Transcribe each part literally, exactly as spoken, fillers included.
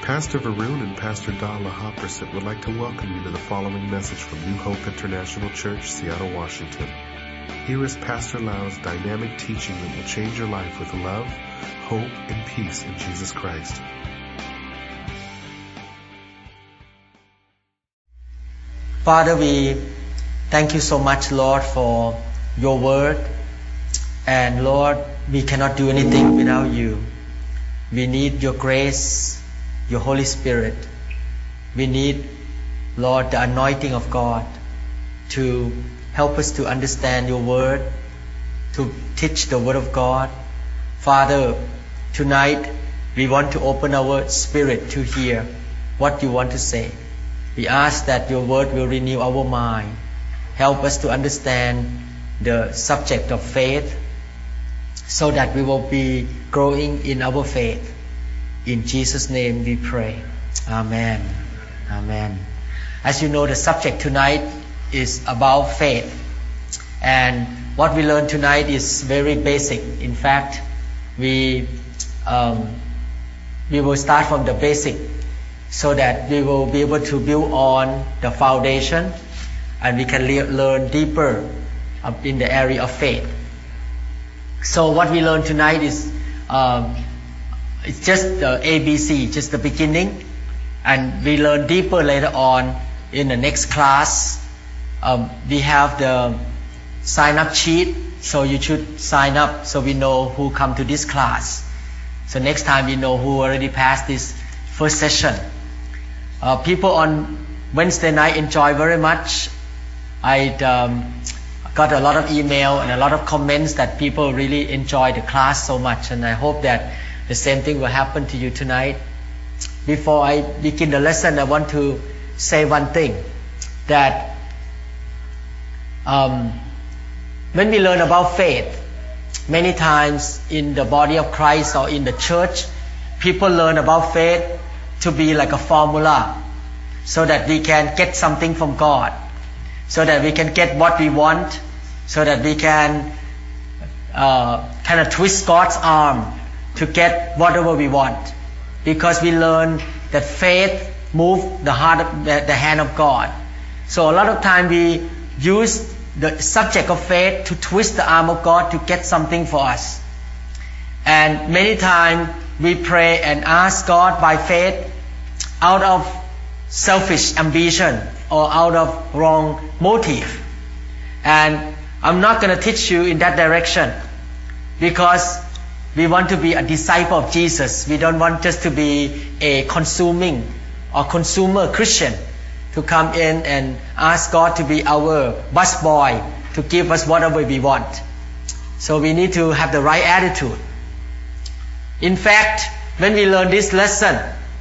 Pastor Varun and Pastor Dala Hopperson would like to welcome you to the following message from New Hope International Church, Seattle, Washington. Here is Pastor Lau's dynamic teaching that will change your life with love, hope, and peace in Jesus Christ. Father, we thank you so much, Lord, for your word. And Lord, we cannot do anything without you. We need your grace, your Holy Spirit. We need, Lord, the anointing of God to help us to understand your word, to teach the word of God. Father, tonight we want to open our spirit to hear what you want to say. We ask that your word will renew our mind. Help us to understand the subject of faith so that we will be growing in our faith. In Jesus' name we pray. Amen. Amen. As you know, the subject tonight is about faith. And what we learn tonight is very basic. In fact, we um, we will start from the basic so that we will be able to build on the foundation and we can le- learn deeper up in the area of faith. So what we learn tonight is um, it's just the A B C, just the beginning, and we learn deeper later on in the next class. Um, we have the sign-up sheet, so you should sign up so we know who come to this class. So next time we know who already passed this first session. Uh, people on Wednesday night enjoy very much. I um, got a lot of email and a lot of comments that people really enjoy the class so much, and I hope that the same thing will happen to you tonight. Before I begin the lesson, I want to say one thing, that um, when we learn about faith, many times in the body of Christ or in the church, people learn about faith to be like a formula, so that we can get something from God, so that we can get what we want, so that we can uh, kind of twist God's arm to get whatever we want, because we learn that faith moves the heart, of, the, the hand of God. So a lot of time we use the subject of faith to twist the arm of God to get something for us. And many times we pray and ask God by faith out of selfish ambition or out of wrong motive. And I'm not going to teach you in that direction, because we want to be a disciple of Jesus. We don't want just to be a consuming or consumer Christian, to come in and ask God to be our busboy, to give us whatever we want. So we need to have the right attitude. In fact, when we learn this lesson,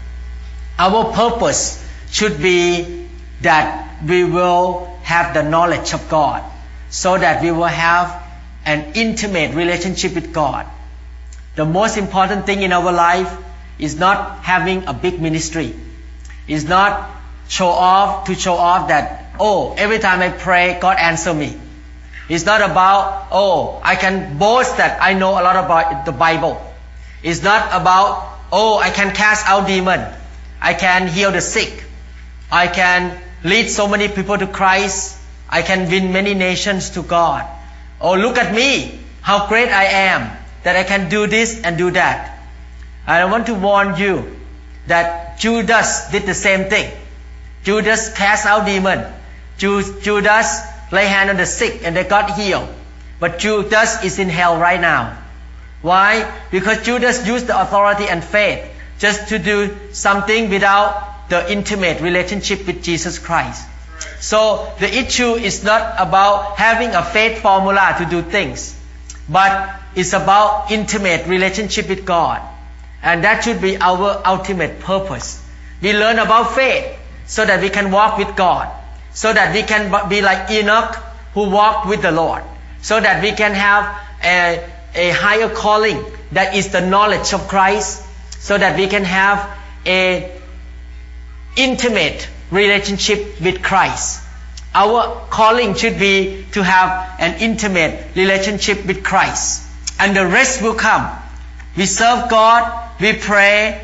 our purpose should be that we will have the knowledge of God, so that we will have an intimate relationship with God. The most important thing in our life is not having a big ministry. It's not show off to show off that, oh, every time I pray, God answer me. It's not about, oh, I can boast that I know a lot about the Bible. It's not about, oh, I can cast out demon. I can heal the sick. I can lead so many people to Christ. I can win many nations to God. Oh, look at me, how great I am, that I can do this and do that. And I want to warn you that Judas did the same thing. Judas cast out demon. Judas lay hand on the sick and they got healed. But Judas is in hell right now. Why? Because Judas used the authority and faith just to do something without the intimate relationship with Jesus Christ. So the issue is not about having a faith formula to do things, but it's about intimate relationship with God. And that should be our ultimate purpose. We learn about faith so that we can walk with God, so that we can be like Enoch who walked with the Lord, so that we can have a, a higher calling that is the knowledge of Christ, so that we can have a intimate relationship with Christ. Our calling should be to have an intimate relationship with Christ, and the rest will come. We serve God, we pray,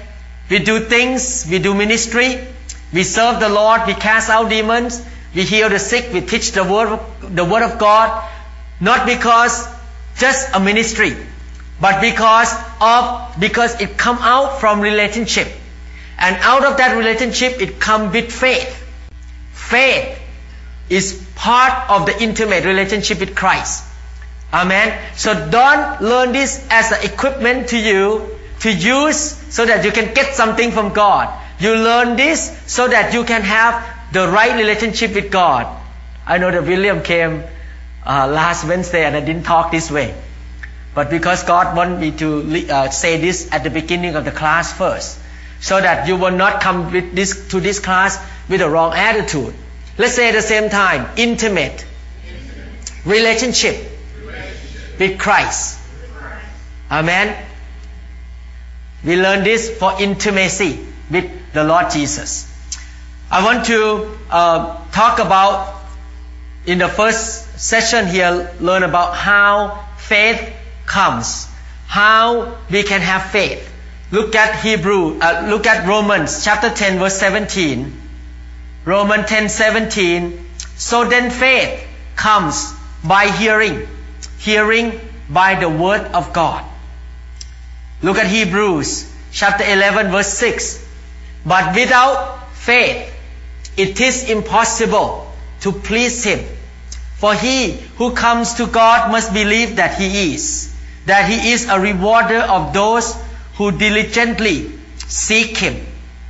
We do things, we do ministry, we serve the Lord, we cast out demons, we heal the sick, we teach the word, the word of God, not because just a ministry, but because of, because it come out from relationship. And out of that relationship, it come with faith. Faith is part of the intimate relationship with Christ. Amen. So don't learn this as an equipment to you to use so that you can get something from God. You learn this so that you can have the right relationship with God. I know that William came uh, last Wednesday and I didn't talk this way. But because God wanted me to uh, say this at the beginning of the class first, so that you will not come with this to this class with a wrong attitude. Let's say at the same time, intimate, intimate. Relationship, relationship with Christ. Amen. We learn this for intimacy with the Lord Jesus. I want to uh, talk about, in the first session here, learn about how faith comes, how we can have faith. Look at Hebrew, uh, look at Romans chapter ten verse seventeen. Romans ten seventeen. So then faith comes by hearing, hearing by the word of God. Look at Hebrews chapter eleven verse six. But without faith, it is impossible to please Him. For he who comes to God must believe that He is, that He is a rewarder of those who diligently seek Him.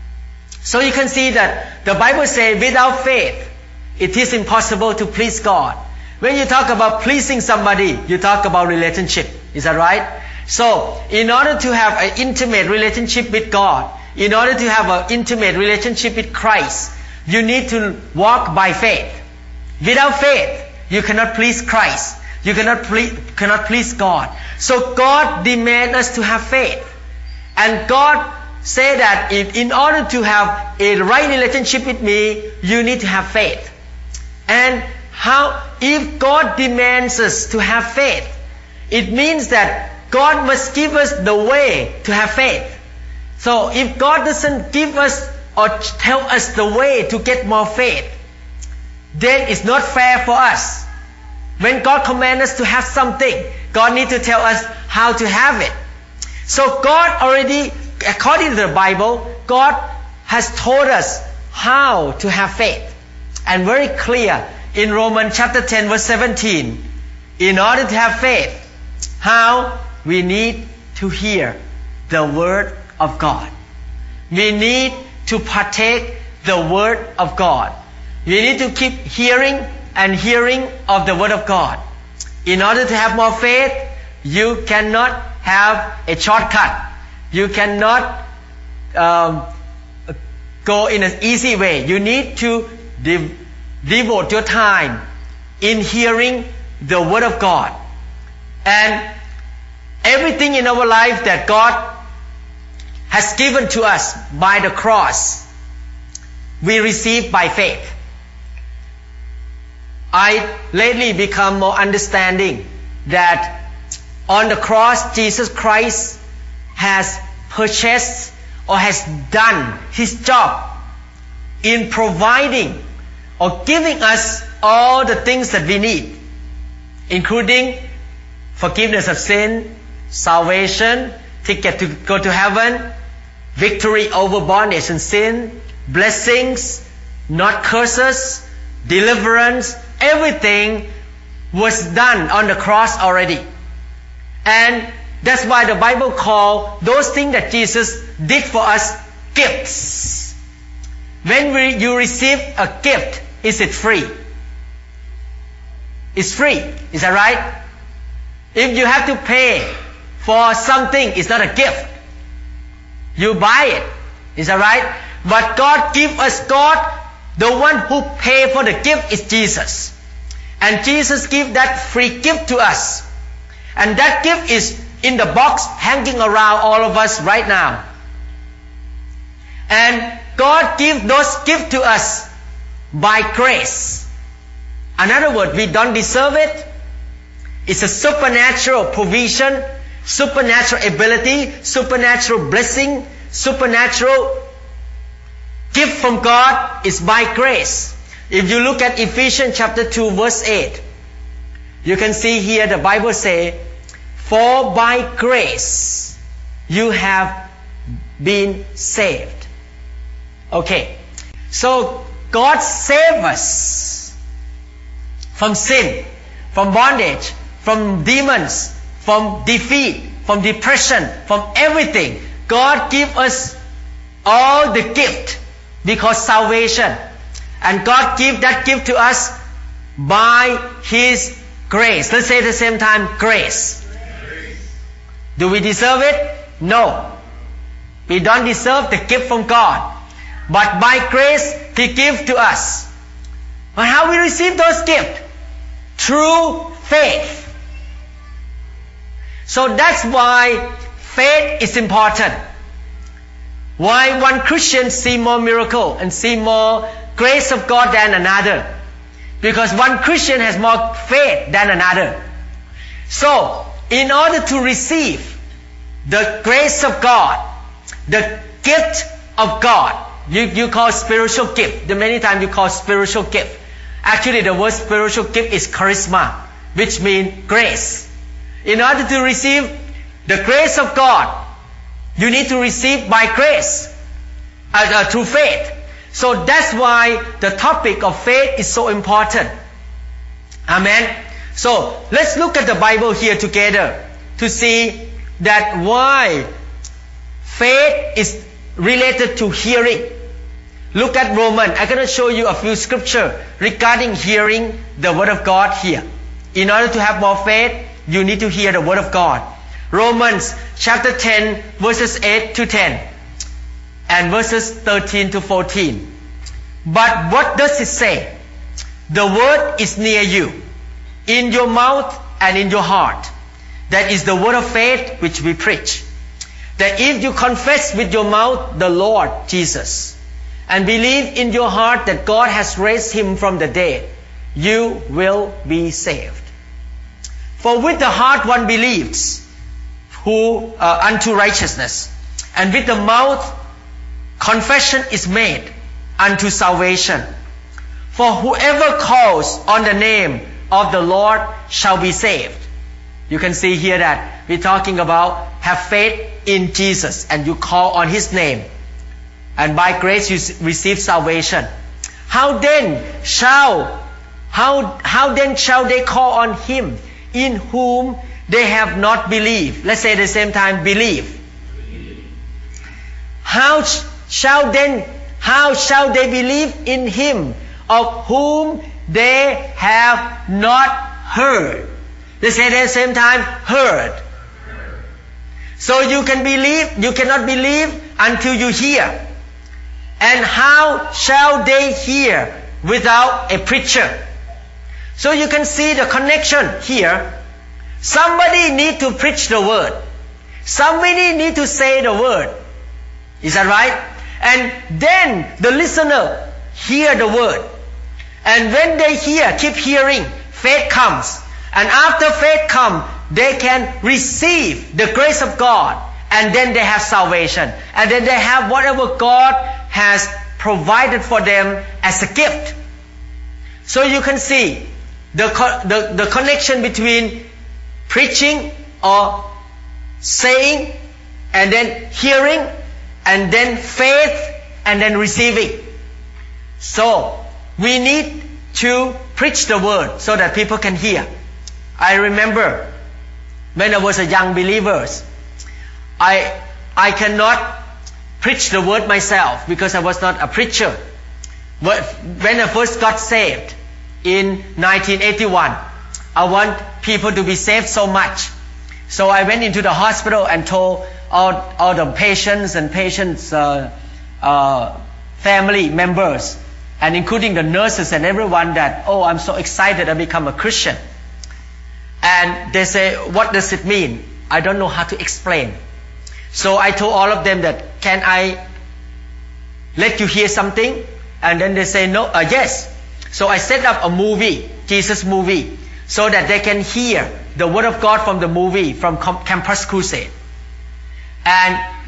So you can see that the Bible says without faith, it is impossible to please God. When you talk about pleasing somebody, you talk about relationship. Is that right? So, in order to have an intimate relationship with God, in order to have an intimate relationship with Christ, you need to walk by faith. Without faith, you cannot please Christ. You cannot please, cannot please God. So God demands us to have faith. And God said that if, in order to have a right relationship with me, you need to have faith. And how, if God demands us to have faith, it means that God must give us the way to have faith. So if God doesn't give us or tell us the way to get more faith, then it's not fair for us. When God commands us to have something, God needs to tell us how to have it. So God already, according to the Bible, God has told us how to have faith. And very clear in Romans chapter ten verse seventeen. In order to have faith, how? We need to hear the word of God. We need to partake the word of God. We need to keep hearing and hearing of the word of God. In order to have more faith, you cannot have a shortcut. You cannot um, go in an easy way. You need to de- devote your time in hearing the word of God. And everything in our life that God has given to us by the cross, we receive by faith. I lately become more understanding that on the cross, Jesus Christ has purchased or has done His job in providing or giving us all the things that we need, including forgiveness of sin, salvation, ticket to go to heaven, victory over bondage and sin, blessings, not curses, deliverance. Everything was done on the cross already. And that's why the Bible calls those things that Jesus did for us gifts. When we, you receive a gift, is it free? It's free. Is that right? If you have to pay for something, it's not a gift. You buy it. Is that right? But God give us, God, the one who paid for the gift is Jesus. And Jesus give that free gift to us. And that gift is in the box hanging around all of us right now. And God give those gifts to us by grace. In other words, we don't deserve it. It's a supernatural provision, supernatural ability, supernatural blessing supernatural gift from God is by grace. If you look at Ephesians chapter two verse eight, you can see here the Bible say, for by grace you have been saved. Okay, so God saved us from sin, from bondage, from demons, from defeat, from depression, from everything. God give us all the gift because salvation. And God give that gift to us by His grace. Let's say at the same time, grace. Grace. Do we deserve it? No. We don't deserve the gift from God. But by grace, He gives to us. But how we receive those gifts? Through faith. So that's why faith is important. Why one Christian see more miracle and see more grace of God than another? Because one Christian has more faith than another. So, in order to receive the grace of God, the gift of God, you, you call spiritual gift. The many times you call spiritual gift. Actually, the word spiritual gift is charisma, which means grace. In order to receive the grace of God, you need to receive by grace, uh, uh, through faith. So that's why the topic of faith is so important. Amen. So let's look at the Bible here together to see that why faith is related to hearing. Look at Romans. I'm going to show you a few scriptures regarding hearing the Word of God here. In order to have more faith, you need to hear the Word of God. Romans chapter ten verses eight to ten and verses thirteen to fourteen. But what does it say? The Word is near you, in your mouth and in your heart. That is the word of faith which we preach. That if you confess with your mouth the Lord Jesus and believe in your heart that God has raised Him from the dead, you will be saved. For with the heart one believes who uh, unto righteousness, and with the mouth confession is made unto salvation. For whoever calls on the name of the Lord shall be saved. You can see here that we're talking about have faith in Jesus and you call on His name, and by grace you receive salvation. How then shall how how then shall they call on Him in whom they have not believed? Let's say at the same time, believe. How shall then how shall they believe in Him of whom they have not heard? Let's say at the same time, heard. So you can believe, you cannot believe until you hear. And how shall they hear without a preacher? So you can see the connection here. Somebody need to preach the word. Somebody need to say the word. Is that right? And then the listener hear the word. And when they hear, keep hearing, faith comes. And after faith comes, they can receive the grace of God. And then they have salvation. And then they have whatever God has provided for them as a gift. So you can see the, the, the connection between preaching or saying, and then hearing, and then faith, and then receiving. So we need to preach the word so that people can hear. I remember when I was a young believer, I I cannot preach the word myself because I was not a preacher. But when I first got saved in nineteen eighty-one, I want people to be saved so much. So I went into the hospital and told all, all the patients and patients' uh, uh, family members, and including the nurses and everyone, that, oh, I'm so excited I become a Christian. And they say, what does it mean? I don't know how to explain. So I told all of them that, can I let you hear something? And then they say, no, uh, yes. So I set up a movie, Jesus movie, so that they can hear the word of God from the movie, from Campus Crusade. And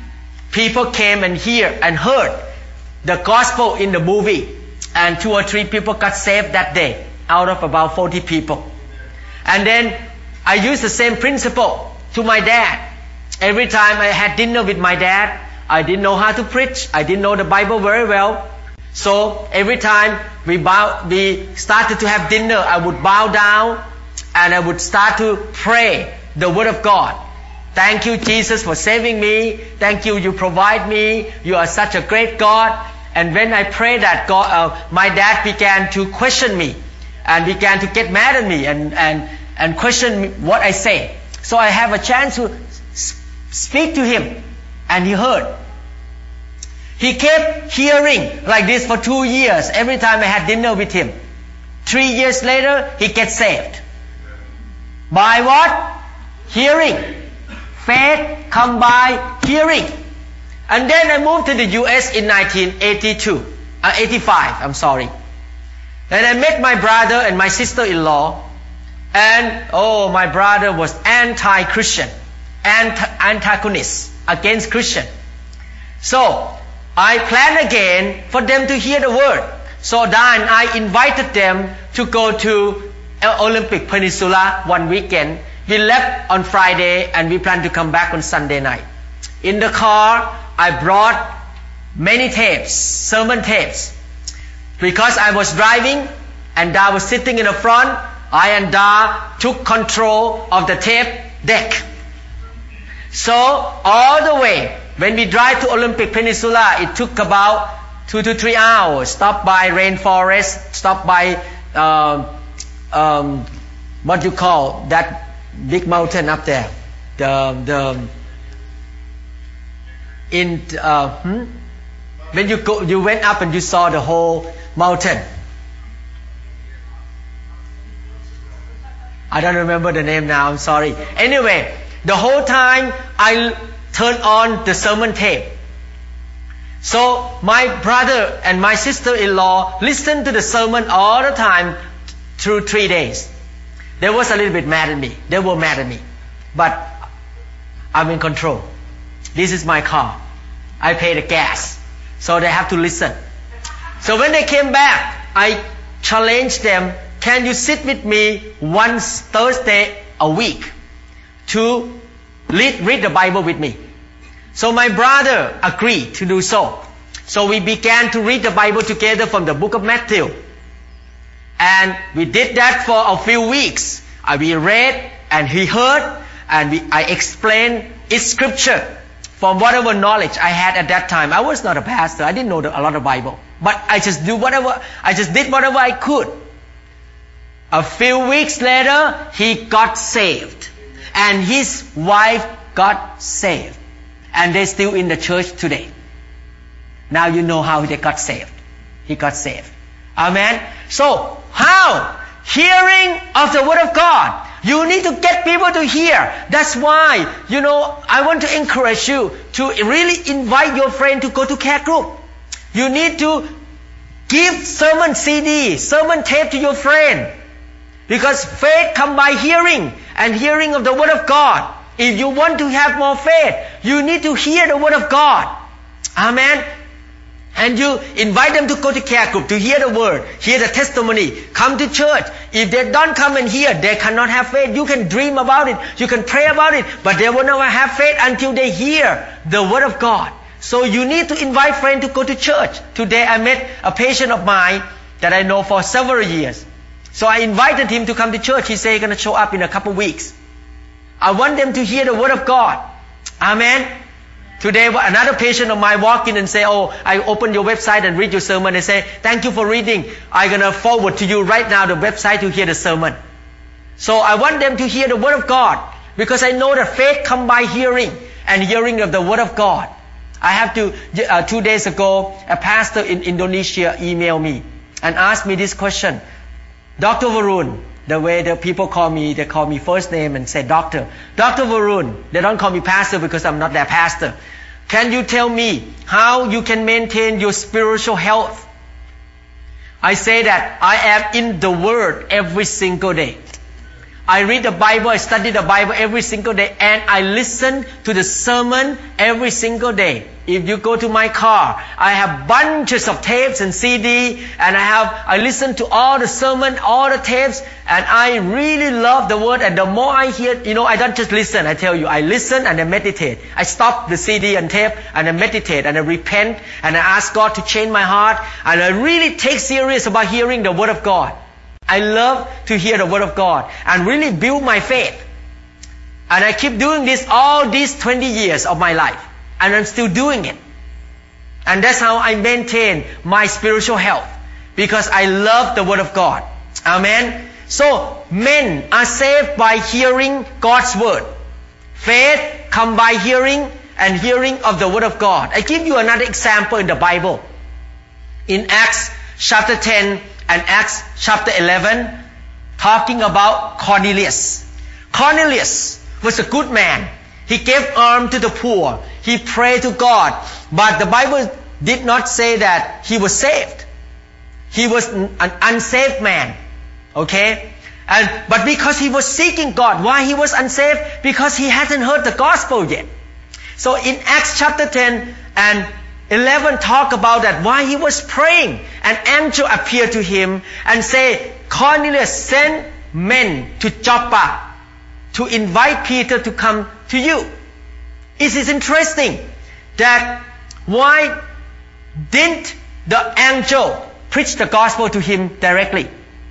people came and hear and heard the gospel in the movie, and two or three people got saved that day out of about forty people. And then I used the same principle to my dad. Every time I had dinner with my dad, I didn't know how to preach. I didn't know the Bible very well. So every time we bow, we started to have dinner, I would bow down and I would start to pray the Word of God. Thank you, Jesus, for saving me. Thank you, you provide me. You are such a great God. And when I prayed that, God, uh, my dad began to question me and began to get mad at me and, and, and question me what I say. So I have a chance to speak to him, and he heard. He kept hearing like this for two years every time I had dinner with him. Three years later, he gets saved. By what? Hearing. Faith come by hearing. And then I moved to the U S in nineteen eighty-two, uh, eighty-five, I'm sorry. And I met my brother and my sister-in-law. And, oh, my brother was anti-Christian, anti- antagonist against Christian. So, I planned again for them to hear the word. So then I invited them to go to Olympic Peninsula one weekend. We left on Friday and we plan to come back on Sunday night. In the car, I brought many tapes, sermon tapes. Because I was driving and Da was sitting in the front, I and Da took control of the tape deck. So all the way, when we drive to Olympic Peninsula, it took about two to three hours. Stop by rainforest, stop by um, um, what you call that big mountain up there. The the in uh, hmm? when you go, you went up and you saw the whole mountain. I don't remember the name now. I'm sorry. Anyway, the whole time I turned on the sermon tape. So my brother and my sister-in-law listened to the sermon all the time through three days. They was a little bit mad at me. They were mad at me. But I'm in control. This is my car. I pay the gas. So they have to listen. So when they came back, I challenged them, can you sit with me once Thursday a week to read, read the Bible with me? So my brother agreed to do so. So we began to read the Bible together from the book of Matthew. And we did that for a few weeks. Uh, we read and he heard and we, I explained its scripture from whatever knowledge I had at that time. I was not a pastor. I didn't know the, a lot of Bible. But I just do whatever, I just did whatever I could. A few weeks later, he got saved. And his wife got saved. And they're still in the church today. Now you know how they got saved. He got saved. Amen. So, how? Hearing of the Word of God. You need to get people to hear. That's why, you know, I want to encourage you to really invite your friend to go to care group. You need to give sermon C D, sermon tape to your friend. Because faith comes by hearing, and hearing of the Word of God. If you want to have more faith, you need to hear the Word of God. Amen. And you invite them to go to care group, to hear the Word, hear the testimony, come to church. If they don't come and hear, they cannot have faith. You can dream about it, you can pray about it, but they will never have faith until they hear the Word of God. So you need to invite friends to go to church. Today I met a patient of mine that I know for several years. So I invited him to come to church. He said he's going to show up in a couple of weeks. I want them to hear the Word of God. Amen. Today another patient of mine walked in and said, oh, I opened your website and read your sermon. They say, thank you for reading. I'm going to forward to you right now the website to hear the sermon. So I want them to hear the Word of God. Because I know that faith comes by hearing. And hearing of the Word of God. I have to, uh, two days ago, a pastor in Indonesia emailed me and asked me this question. Doctor Varun, the way the people call me, they call me first name and say doctor. Doctor Varun, they don't call me pastor because I'm not their pastor. Can you tell me how you can maintain your spiritual health? I say that I am in the Word every single day. I read the Bible, I study the Bible every single day, and I listen to the sermon every single day. If you go to my car, I have bunches of tapes and C D, and I have, I listen to all the sermon, all the tapes, and I really love the Word, and the more I hear, you know, I don't just listen, I tell you, I listen and I meditate. I stop the C D and tape, and I meditate, and I repent, and I ask God to change my heart, and I really take serious about hearing the Word of God. I love to hear the Word of God, and really build my faith. And I keep doing this all these twenty years of my life. And I'm still doing it. And that's how I maintain my spiritual health. Because I love the Word of God. Amen. So, men are saved by hearing God's Word. Faith comes by hearing, and hearing of the Word of God. I give you another example in the Bible. In Acts chapter ten and Acts chapter eleven, talking about Cornelius. Cornelius was a good man. He gave alms to the poor. He prayed to God. But the Bible did not say that he was saved. He was an unsaved man. Okay? And, but because he was seeking God. Why he was unsaved? Because he hasn't heard the gospel yet. So in Acts chapter ten and eleven talk about that. Why he was praying. An angel appeared to him and said, Cornelius, send men to Joppa to invite Peter to come to you. It is interesting that why didn't the angel preach the gospel to him directly?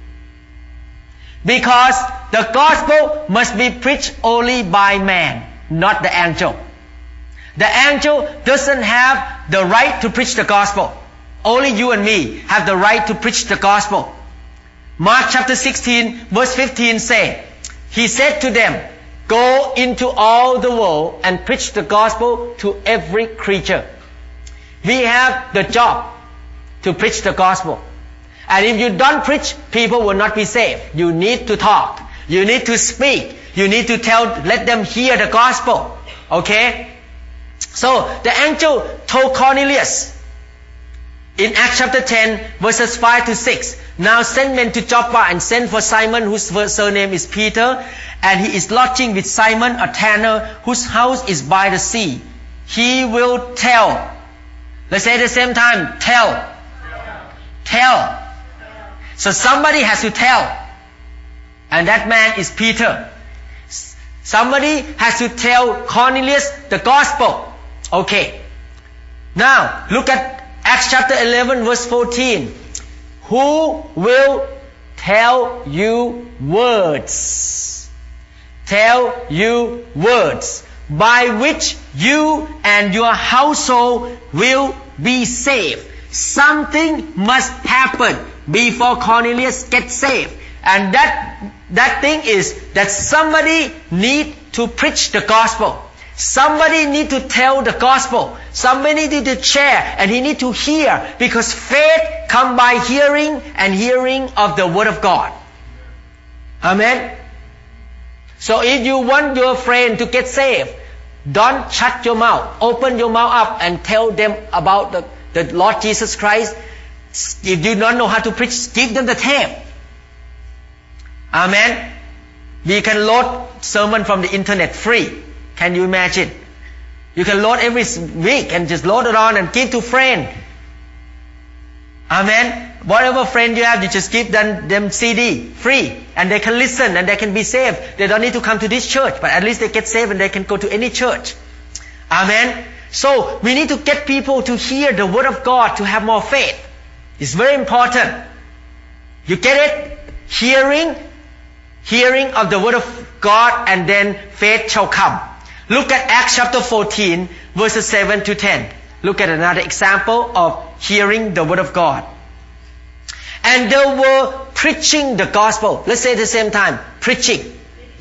Because the gospel must be preached only by man, not the angel. The angel doesn't have the right to preach the gospel. Only you and me have the right to preach the gospel. Mark chapter sixteen verse fifteen say, He said to them, Go into all the world and preach the gospel to every creature. We have the job to preach the gospel. And if you don't preach, people will not be saved. You need to talk. You need to speak. You need to tell, let them hear the gospel. Okay? So, the angel told Cornelius in Acts chapter ten, verses five to six, Now send men to Joppa and send for Simon, whose surname is Peter, and he is lodging with Simon, a tanner, whose house is by the sea. He will tell. Let's say at the same time, tell. Tell. Tell. So somebody has to tell. And that man is Peter. Somebody has to tell Cornelius the gospel. Okay. Now, look at Acts chapter eleven verse fourteen. Who will tell you words? Tell you words by which you and your household will be saved. Something must happen before Cornelius gets saved. And that, that thing is that somebody need to preach the gospel. Somebody need to tell the gospel. Somebody need to share, and he need to hear, because faith comes by hearing, and hearing of the Word of God. Amen. So if you want your friend to get saved, don't shut your mouth. Open your mouth up and tell them about the, the Lord Jesus Christ. If you don't know how to preach, give them the tape. Amen. We can load sermon from the internet free. Can you imagine? You can load every week and just load it on and give to friend. Amen. Whatever friend you have, you just give them, them C D free, and they can listen and they can be saved. They don't need to come to this church, but at least they get saved and they can go to any church. Amen. So we need to get people to hear the Word of God to have more faith. It's very important. You get it? Hearing, hearing of the Word of God, and then faith shall come. Look at Acts chapter fourteen, verses seven to ten. Look at another example of hearing the Word of God. And they were preaching the gospel. Let's say at the same time, preaching.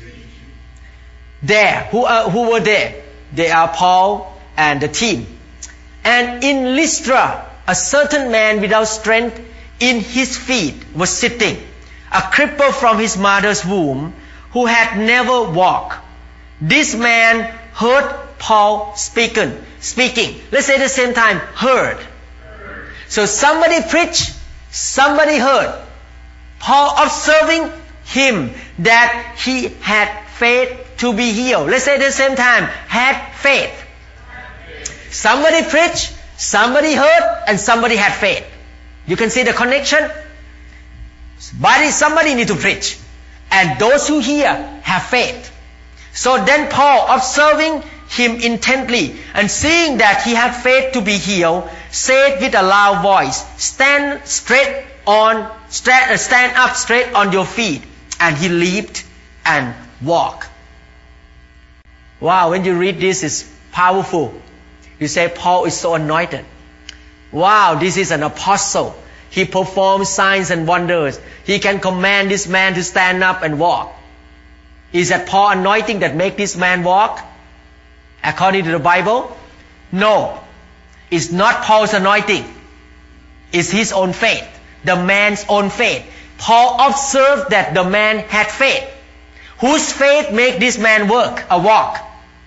There, who are, who were there? They are Paul and the team. And in Lystra, a certain man without strength in his feet was sitting, a cripple from his mother's womb, who had never walked. This man heard Paul speaking. Speaking. Let's say at the same time, heard. heard. So somebody preached, somebody heard. Paul observing him, that he had faith to be healed. Let's say at the same time, had faith. Somebody preached, somebody heard, and somebody had faith. You can see the connection? Somebody, somebody need to preach. And those who hear have faith. So then Paul, observing him intently and seeing that he had faith to be healed, said with a loud voice, stand straight on, stand, stand up straight on your feet. And he leaped and walked. Wow, when you read this, it's powerful. You say, Paul is so anointed. Wow, this is an apostle. He performs signs and wonders. He can command this man to stand up and walk. Is that Paul's anointing that make this man walk? According to the Bible? No. It's not Paul's anointing. It's his own faith. The man's own faith. Paul observed that the man had faith. Whose faith make this man work, a walk?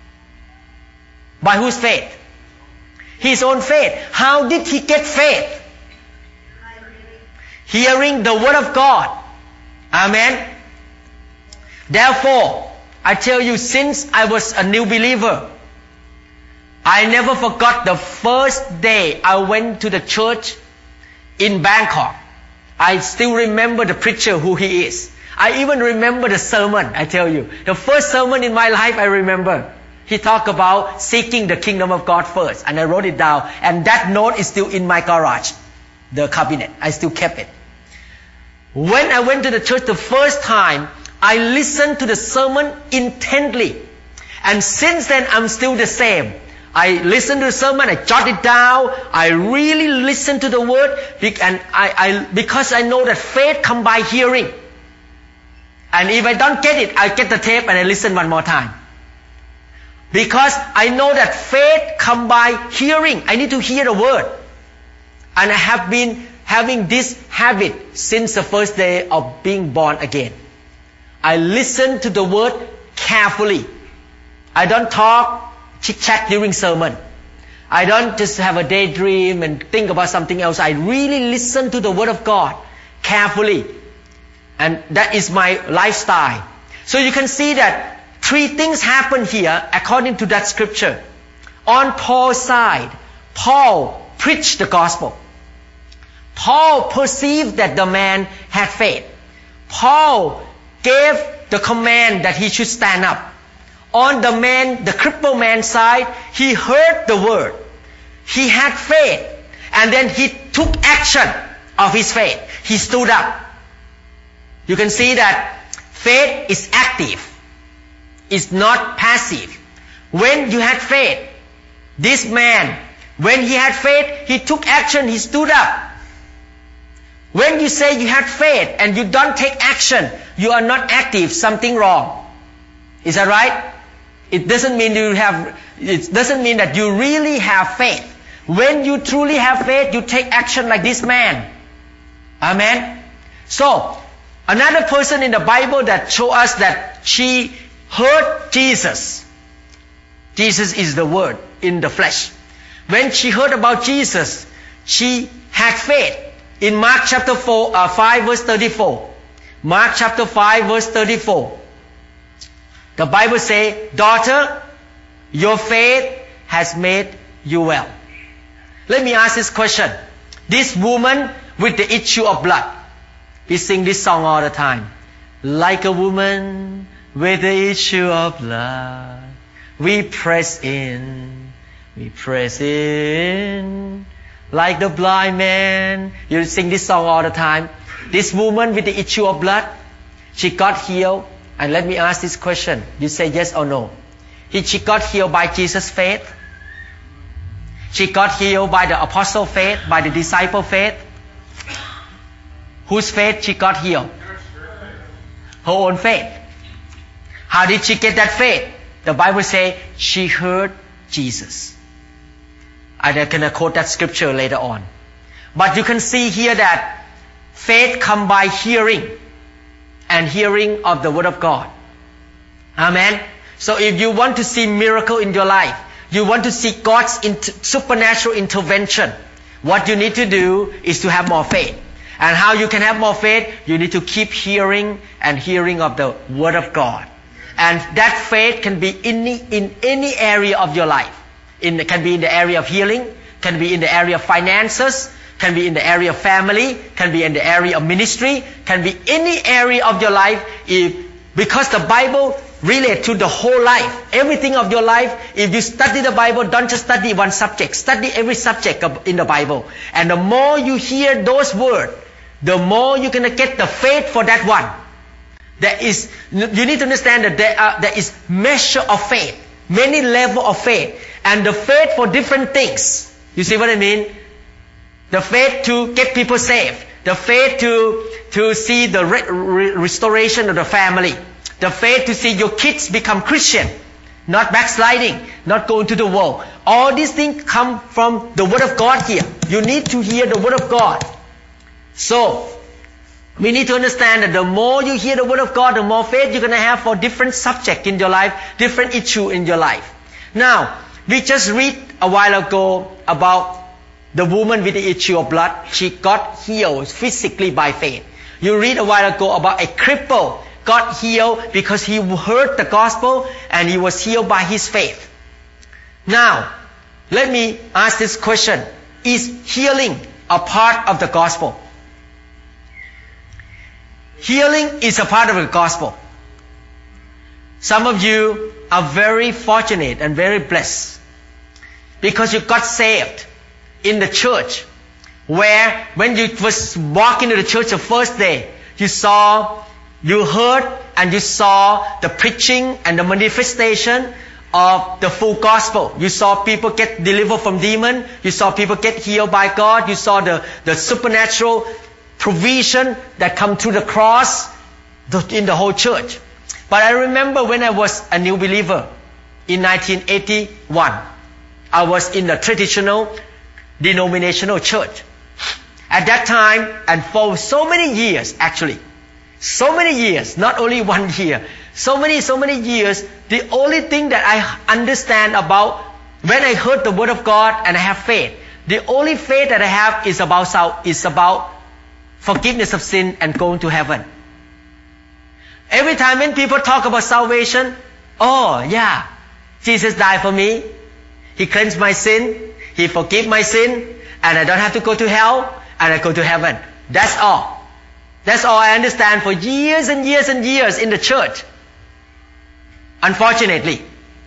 By whose faith? His own faith. How did he get faith? Hearing the word of God. Amen. Therefore, I tell you, since I was a new believer, I never forgot the first day I went to the church in Bangkok. I still remember the preacher, who he is. I even remember the sermon, I tell you. The first sermon in my life I remember. He talked about seeking the kingdom of God first. And I wrote it down. And that note is still in my garage, the cabinet. I still kept it. When I went to the church the first time, I listened to the sermon intently. And since then, I'm still the same. I listen to the sermon, I jot it down, I really listen to the word, and I, I, because I know that faith comes by hearing. And if I don't get it, I get the tape and I listen one more time. Because I know that faith comes by hearing. I need to hear the word. And I have been having this habit since the first day of being born again. I listen to the word carefully. I don't talk chit-chat during sermon. I don't just have a daydream and think about something else. I really listen to the word of God carefully. And that is my lifestyle. So you can see that three things happen here according to that scripture. On Paul's side, Paul preached the gospel. Paul perceived that the man had faith. Paul gave the command that he should stand up. On the man, the crippled man's side, he heard the word. He had faith. And then he took action of his faith. He stood up. You can see that faith is active. It's not passive. When you had faith, this man, when he had faith, he took action, he stood up. When you say you had faith and you don't take action, you are not active, something wrong. Is that right? It doesn't mean you have, it doesn't mean that you really have faith. When you truly have faith, you take action like this man. Amen? So, another person in the Bible that show us that she heard Jesus. Jesus is the word in the flesh. When she heard about Jesus, she had faith. In Mark chapter four, uh, five verse thirty-four. Mark chapter five verse thirty-four. The Bible says, daughter, your faith has made you well. Let me ask this question. This woman with the issue of blood. We sing this song all the time. Like a woman with the issue of blood, we press in, we press in. Like the blind man. You sing this song all the time. This woman with the issue of blood, she got healed. And let me ask this question. You say yes or no. He, she got healed by Jesus' faith. She got healed by the apostle faith, by the disciple faith. Whose faith she got healed? Her own faith. How did she get that faith? The Bible says she heard Jesus. I'm going to quote that scripture later on. But you can see here that faith comes by hearing, and hearing of the word of God. Amen. So if you want to see miracle in your life, you want to see God's inter- supernatural intervention, what you need to do is to have more faith. And how you can have more faith? You need to keep hearing and hearing of the Word of God. And that faith can be in any, in any area of your life. In, it can be in the area of healing, can be in the area of finances, can be in the area of family, can be in the area of ministry, can be any area of your life. If, because the Bible relates to the whole life, everything of your life. If you study the Bible, don't just study one subject. Study every subject in the Bible. And the more you hear those words, the more you're going to get the faith for that one. There is, you need to understand that there, are, there is measure of faith, many level of faith, and the faith for different things. You see what I mean? The faith to get people saved, the faith to to see the re- re- restoration of the family, the faith to see your kids become Christian, not backsliding, not going to the world. All these things come from the Word of God here. You need to hear the Word of God. So, we need to understand that the more you hear the Word of God, the more faith you're going to have for different subjects in your life, different issue in your life. Now, we just read a while ago about the woman with the issue of blood. She got healed physically by faith. You read a while ago about a cripple got healed because he heard the gospel and he was healed by his faith. Now, let me ask this question. Is healing a part of the gospel? Healing is a part of the gospel. Some of you are very fortunate and very blessed because you got saved in the church, where when you first walk into the church the first day, you saw, you heard and you saw the preaching and the manifestation of the full gospel. You saw people get delivered from demons. You saw people get healed by God. You saw the, the supernatural provision that come through the cross in the whole church. But I remember when I was a new believer in nineteen eighty-one, I was in the traditional denominational church. At that time, and for so many years actually, so many years, not only one year, so many, so many years, the only thing that I understand about when I heard the Word of God and I have faith, the only faith that I have is about, is about forgiveness of sin and going to heaven. Every time when people talk about salvation, oh yeah, Jesus died for me. He cleansed my sin. He forgave my sin. And I don't have to go to hell. And I go to heaven. That's all. That's all I understand for years and years and years in the church. Unfortunately.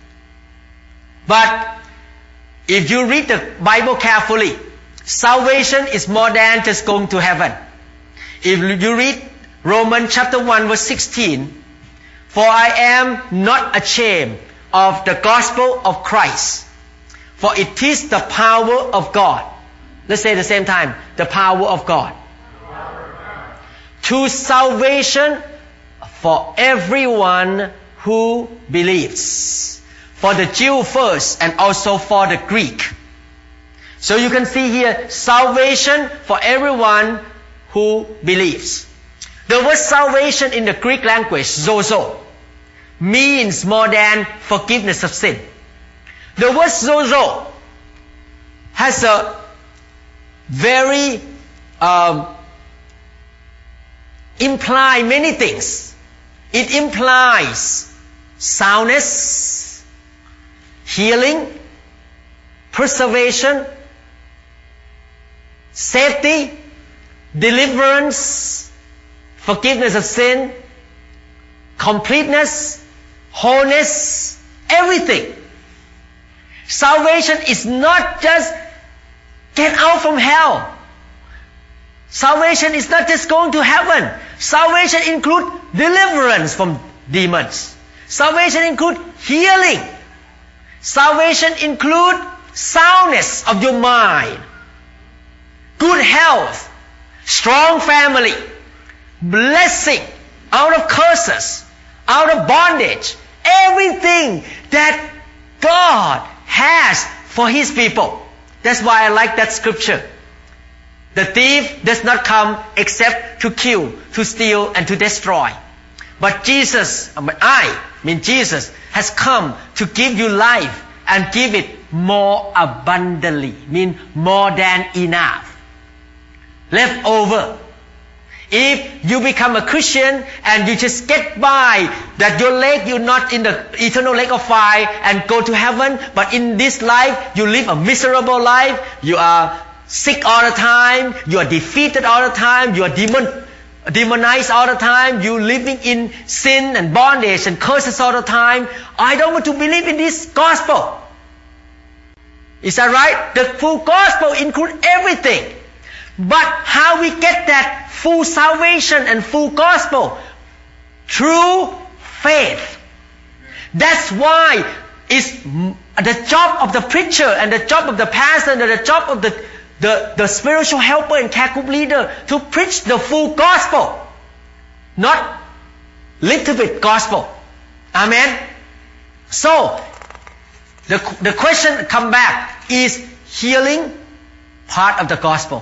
But if you read the Bible carefully, salvation is more than just going to heaven. If you read Romans chapter one verse sixteen, for I am not ashamed of the gospel of Christ, for it is the power of God. Let's say at the same time, the power of God. To salvation for everyone who believes. For the Jew first and also for the Greek. So you can see here, salvation for everyone who believes. The word salvation in the Greek language, zozo, means more than forgiveness of sin. The word zozo has a very um, imply many things. It implies soundness, healing, preservation, safety, deliverance, forgiveness of sin, completeness, wholeness, everything. Salvation is not just get out from hell. Salvation is not just going to heaven. Salvation includes deliverance from demons. Salvation includes healing. Salvation includes soundness of your mind, good health, strong family, blessing, out of curses, out of bondage, everything that God has for His people. That's why I like that scripture. The thief does not come except to kill, to steal, and to destroy. But Jesus, I mean Jesus, has come to give you life and give it more abundantly, mean more than enough. Left over, If you become a Christian and you just get by, that your leg, you're not in the eternal lake of fire and go to heaven, but in this life, you live a miserable life, you are sick all the time, you are defeated all the time, you are demon, demonized all the time, you living in sin and bondage and curses all the time. I don't want to believe in this gospel. Is that right? The full gospel includes everything. But how we get that full salvation and full gospel? Through faith. That's why it's the job of the preacher and the job of the pastor and the job of the, the, the spiritual helper and care group leader to preach the full gospel. Not little bit gospel. Amen? So, the, the question come back, is healing part of the gospel?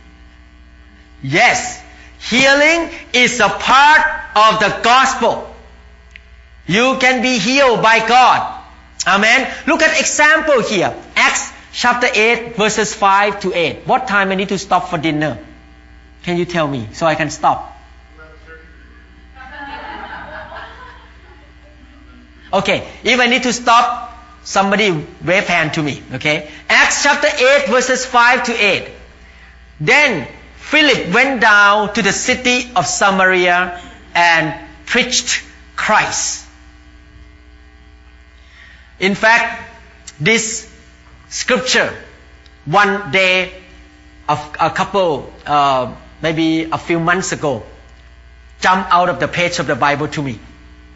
Yes, healing is a part of the gospel. You can be healed by God. Amen. Look at example here. Acts chapter eight verses five to eight. What time I need to stop for dinner? Can you tell me so I can stop? Okay, if I need to stop, somebody wave hand to me. Okay. Acts chapter eight verses five to eight. Then Philip went down to the city of Samaria and preached Christ. In fact, this scripture, one day, a, a couple, uh, maybe a few months ago, jumped out of the page of the Bible to me.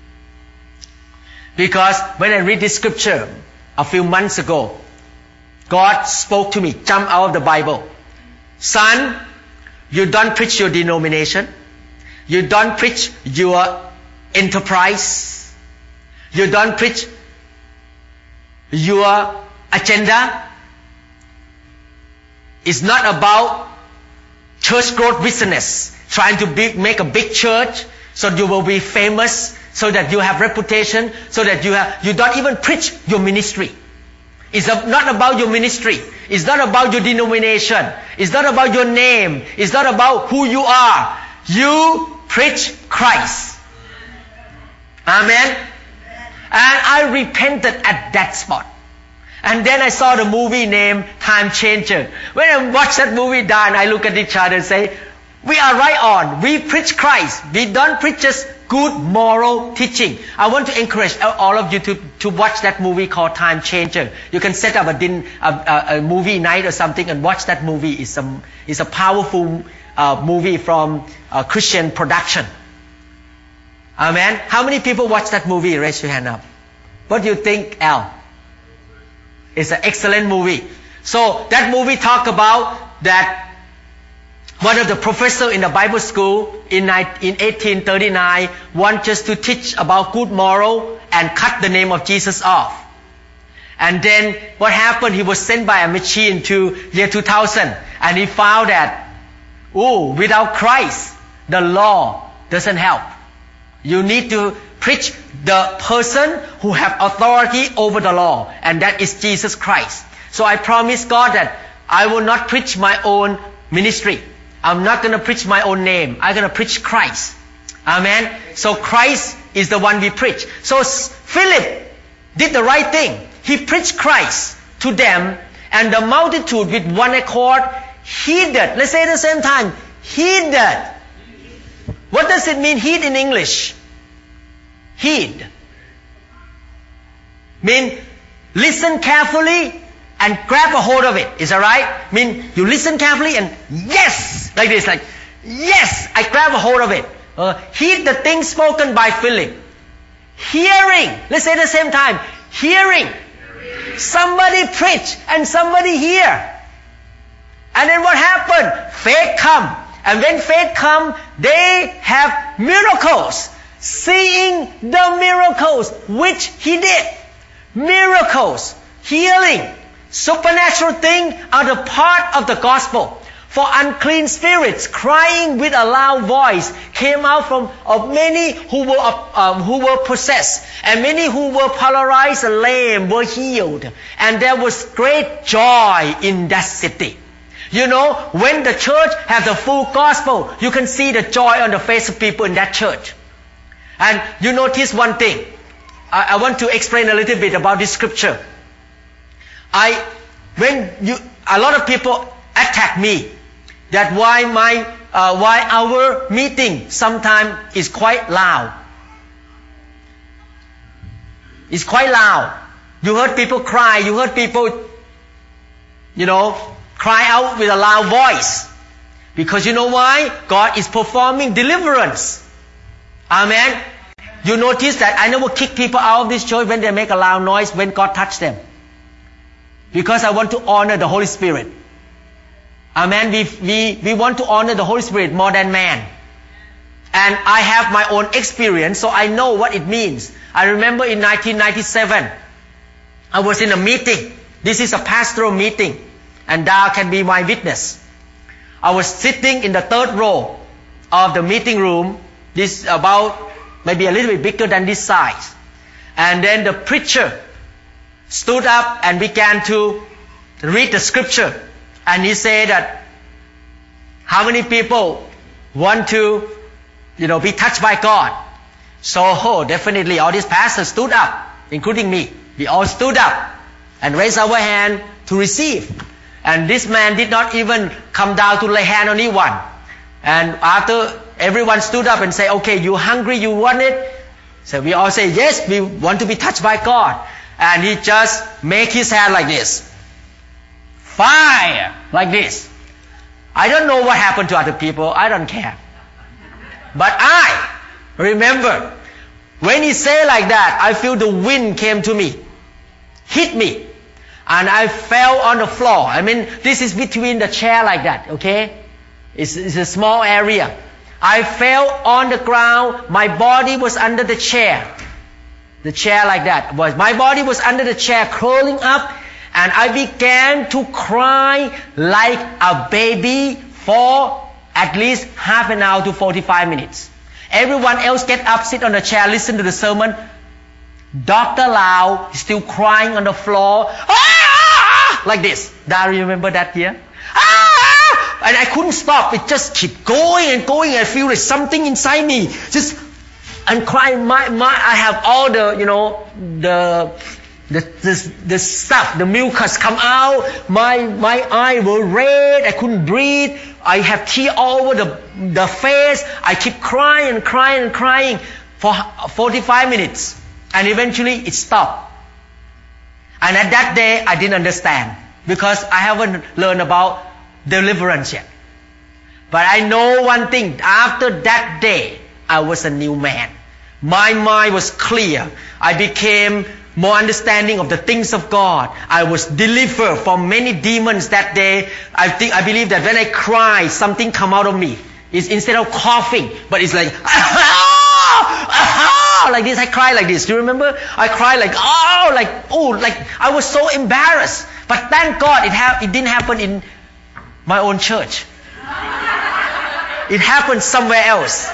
Because when I read this scripture a few months ago, God spoke to me, jumped out of the Bible. Son, you don't preach your denomination. You don't preach your enterprise. You don't preach your agenda. It's not about church growth business, trying to be, make a big church so you will be famous, so that you have reputation, so that you have, you don't even preach your ministry. It's not about your ministry. It's not about your denomination. It's not about your name. It's not about who you are. You preach Christ. Amen. And I repented at that spot. And then I saw the movie named Time Changer. When I watched that movie done, I look at each other and say, we are right on. We preach Christ. We don't preach just good moral teaching. I want to encourage all of you to, to watch that movie called Time Changer. You can set up a, din, a, a, a movie night or something and watch that movie. It's a, it's a powerful uh, movie from a Christian production. Amen. How many people watch that movie? Raise your hand up. What do you think, Al? It's an excellent movie. So that movie talk about that one of the professors in the Bible school in eighteen thirty-nine wanted just to teach about good moral and cut the name of Jesus off. And then what happened? He was sent by a machine to year two thousand, and he found that, oh, without Christ, the law doesn't help. You need to preach the person who have authority over the law, and that is Jesus Christ. So I promise God that I will not preach my own ministry. I'm not going to preach my own name. I'm going to preach Christ. Amen. So Christ is the one we preach. So Philip did the right thing. He preached Christ to them, and the multitude with one accord heeded. Let's say at the same time, heeded. What does it mean, heed in English? Heed. Mean listen carefully and grab a hold of it. Is that right? Mean you listen carefully and yes, like this, like yes, I grab a hold of it. Uh, heed the things spoken by Philip. Hearing. Let's say at the same time, hearing. Hearing. Somebody preach and somebody hear. And then what happened? Faith come. And when faith come, they have miracles. Seeing the miracles which he did. Miracles, healing, supernatural things are the part of the gospel. For unclean spirits, crying with a loud voice, came out from of many who were um, who were possessed, and many who were paralyzed and lame were healed, and there was great joy in that city. You know, when the church has the full gospel, you can see the joy on the face of people in that church. And you notice one thing. I, I want to explain a little bit about this scripture. I, when you, a lot of people attack me that why my, uh, why our meeting sometimes is quite loud. It's quite loud. You heard people cry. You heard people, you know, cry out with a loud voice. Because you know why? God is performing deliverance. Amen. You notice that I never kick people out of this church when they make a loud noise when God touched them. Because I want to honor the Holy Spirit. Amen. We, we, we want to honor the Holy Spirit more than man. And I have my own experience, so I know what it means. I remember in nineteen ninety-seven, I was in a meeting. This is a pastoral meeting. And Dal can be my witness. I was sitting in the third row of the meeting room. This about maybe a little bit bigger than this size. And then the preacher stood up and began to read the scripture. And he said that, how many people want to, you know, be touched by God? So, oh, definitely all these pastors stood up, including me. We all stood up and raised our hand to receive. And this man did not even come down to lay hand on anyone. And after everyone stood up and said, okay, you hungry, you want it? So we all say, yes, we want to be touched by God. And he just make his hand like this. Fire! Like this. I don't know what happened to other people. I don't care. But I remember, when he said like that, I feel the wind came to me. Hit me. And I fell on the floor. I mean, this is between the chair like that, okay? It's, it's a small area. I fell on the ground. My body was under the chair. The chair like that. Was my body was under the chair, curling up. And I began to cry like a baby for at least half an hour to forty-five minutes. Everyone else get up, sit on the chair, listen to the sermon. Doctor Lau is still crying on the floor. Ah! Like this. Do you remember that year? Ah! And I couldn't stop. It just kept going and going. I feel like something inside me. Just, I'm crying. My, my, I have all the, you know, the, the, the, the stuff, the mucus come out. My, my eyes were red. I couldn't breathe. I have tears all over the, the face. I keep crying and crying and crying for forty-five minutes. And eventually it stopped. And at that day, I didn't understand. Because I haven't learned about deliverance yet. But I know one thing. After that day, I was a new man. My mind was clear. I became more understanding of the things of God. I was delivered from many demons that day. I think, I believe that when I cry, something come out of me. It's instead of coughing, but it's like, ah, ah, like this. I cry like this. Do you remember? I cry like, oh, like, oh, like I was so embarrassed. But thank God it ha- it didn't happen in my own church. It happened somewhere else.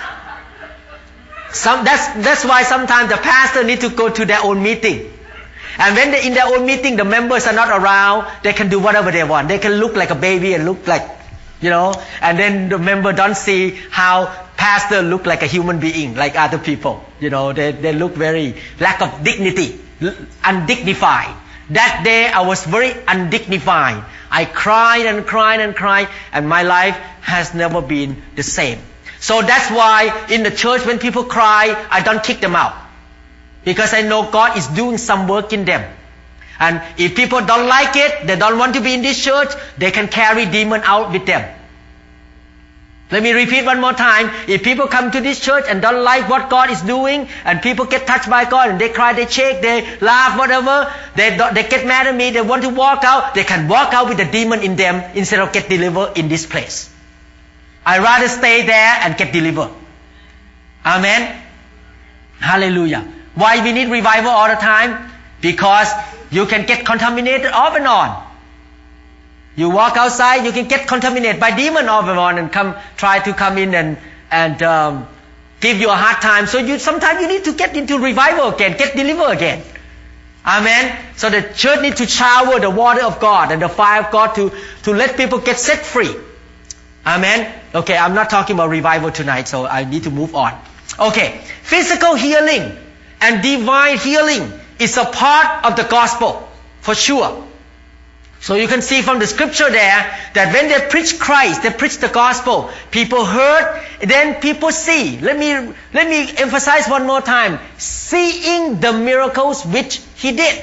Some, that's, that's why sometimes the pastor need to go to their own meeting. And when they're in their own meeting, the members are not around, they can do whatever they want. They can look like a baby and look like, you know, and then the member don't see how pastor look like a human being, like other people. You know, they, they look very lack of dignity, undignified. That day I was very undignified. I cried and cried and cried, and my life has never been the same. So that's why in the church when people cry, I don't kick them out. Because I know God is doing some work in them. And if people don't like it, they don't want to be in this church, they can carry demon out with them. Let me repeat one more time. If people come to this church and don't like what God is doing, and people get touched by God, and they cry, they shake, they laugh, whatever, they, they get mad at me, they want to walk out, they can walk out with the demon in them instead of get delivered in this place. I'd rather stay there and get delivered. Amen. Hallelujah. Why we need revival all the time? Because you can get contaminated off and on. You walk outside, you can get contaminated by demon off and on and come try to come in and and um, give you a hard time. So you sometimes you need to get into revival again, get delivered again. Amen. So the church needs to shower the water of God and the fire of God to, to let people get set free. Amen. Okay, I'm not talking about revival tonight, so I need to move on. Okay, physical healing and divine healing is a part of the gospel, for sure. So you can see from the scripture there that when they preach Christ, they preach the gospel, people heard, then people see. Let me, let me emphasize one more time. Seeing the miracles which He did.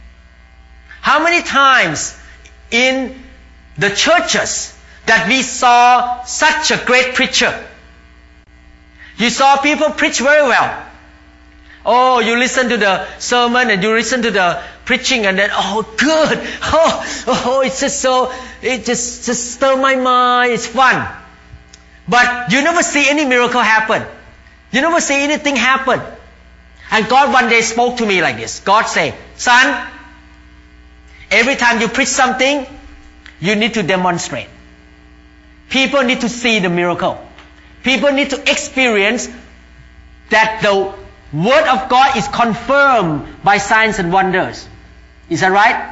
How many times in the churches that we saw such a great preacher? You saw people preach very well. Oh, you listen to the sermon and you listen to the preaching and then, oh, good. Oh, oh, it's just so, it just, just stir my mind. It's fun. But you never see any miracle happen. You never see anything happen. And God one day spoke to me like this. God said, son, every time you preach something, you need to demonstrate. People need to see the miracle. People need to experience that the Word of God is confirmed by signs and wonders. Is that right?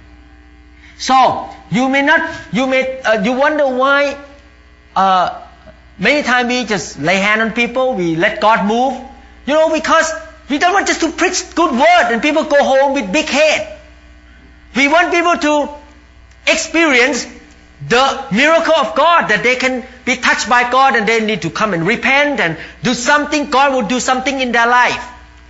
So, you may not, you may, uh, you wonder why, uh, many times we just lay hand on people, we let God move. You know, because we don't want just to preach good word and people go home with big head. We want people to experience the miracle of God, that they can be touched by God and they need to come and repent and do something. God will do something in their life.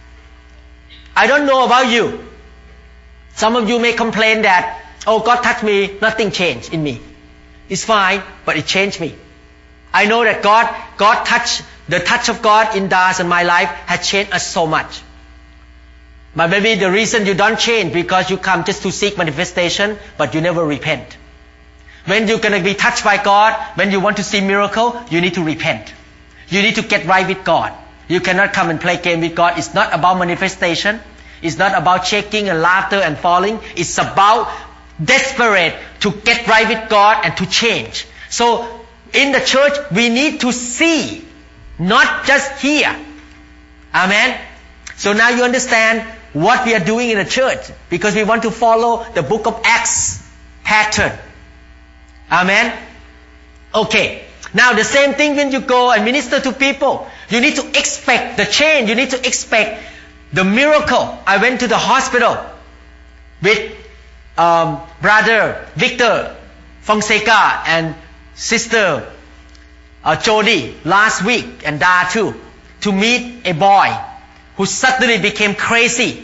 I don't know about you. Some of you may complain that, oh, God touched me, nothing changed in me. It's fine, but it changed me. I know that God, God touched, the touch of God in Das and my life has changed us so much. But maybe the reason you don't change because you come just to seek manifestation, but you never repent. When you're going to be touched by God, when you want to see miracle, you need to repent. You need to get right with God. You cannot come and play game with God. It's not about manifestation. It's not about shaking and laughter and falling. It's about desperate to get right with God and to change. So in the church, we need to see, not just hear. Amen. So now you understand what we are doing in the church, because we want to follow the book of Acts pattern. Amen. Okay. Now the same thing when you go and minister to people. You need to expect the change. You need to expect the miracle. I went to the hospital with um, brother Victor Fonseca and sister uh, Jody last week, and Da too, to meet a boy who suddenly became crazy,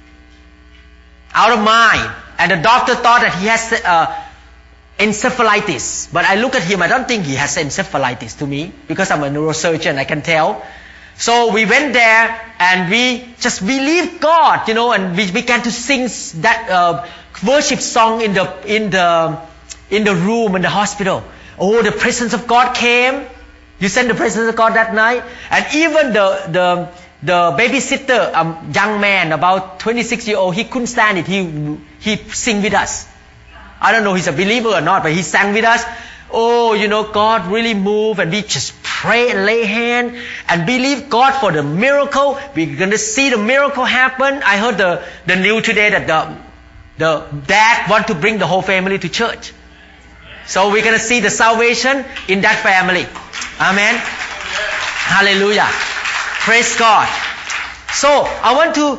out of mind, and the doctor thought that he has uh, encephalitis. But I look at him, I don't think he has encephalitis to me, because I'm a neurosurgeon, I can tell. So we went there and we just believed God, you know, and we began to sing that uh, worship song in the in the in the room in the hospital. Oh, the presence of God came. You sent the presence of God that night, and even the the the babysitter, a young man about twenty-six years old, he couldn't stand it. He he sing with us. I don't know if he's a believer or not, but he sang with us. Oh, you know, God really moved, and we just pray and lay hand and believe God for the miracle. We're going to see the miracle happen. I heard the, the news today that the, the dad want to bring the whole family to church. So we're going to see the salvation in that family. Amen. Hallelujah. Praise God. So I want to,